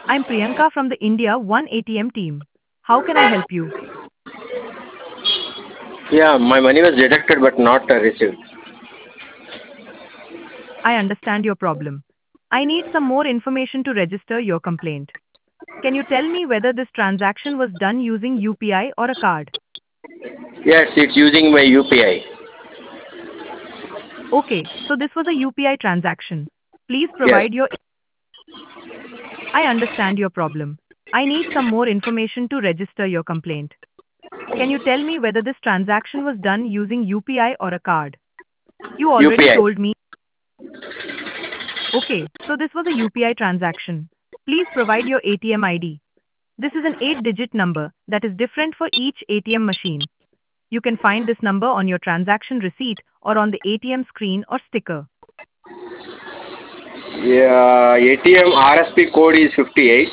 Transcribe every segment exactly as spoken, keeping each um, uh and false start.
I'm Priyanka from the India One A T M team. How can I help you? Yeah, my money was deducted but not uh, received. I understand your problem. I need some more information to register your complaint. Can you tell me whether this transaction was done using U P I or a card? Yes, it's using my U P I. Okay, so this was a U P I transaction. Please Yes. provide your. I understand your problem. I need some more information to register your complaint. Can you tell me whether this transaction was done using U P I or a card? You already U P I. told me. Okay, so this was a U P I transaction. Please provide your A T M I D. This is an eight digit number that is different for each A T M machine. You can find this number on your transaction receipt or on the A T M screen or sticker. Yeah, A T M R S P code is fifty-eight.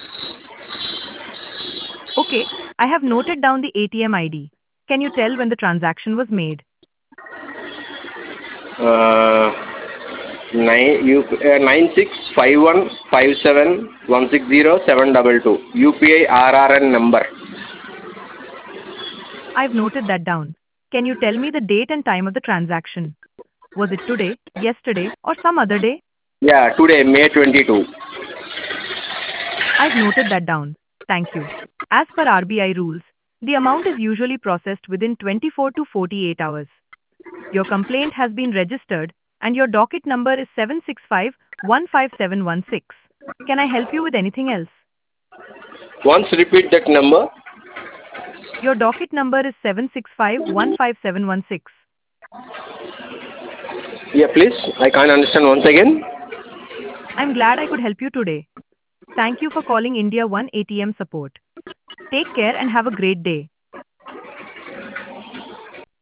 Okay, I have noted down the A T M I D. Can you tell when the transaction was made? Uh, nine U uh, nine six five one five seven one six zero seven double two. U P I R R N number. I've noted that down. Can you tell me the date and time of the transaction? Was it today, yesterday, or some other day? Yeah, today May twenty-second. I've noted that down. Thank you. As per R B I rules, the amount is usually processed within twenty-four to forty-eight hours. Your complaint has been registered and your docket number is seven six five one five seven one six. Can I help you with anything else? Once repeat that number. Your docket number is seven six five one five seven one six. Yeah, please. I can't understand once again. I'm glad I could help you today. Thank you for calling India One A T M support. Take care and have a great day.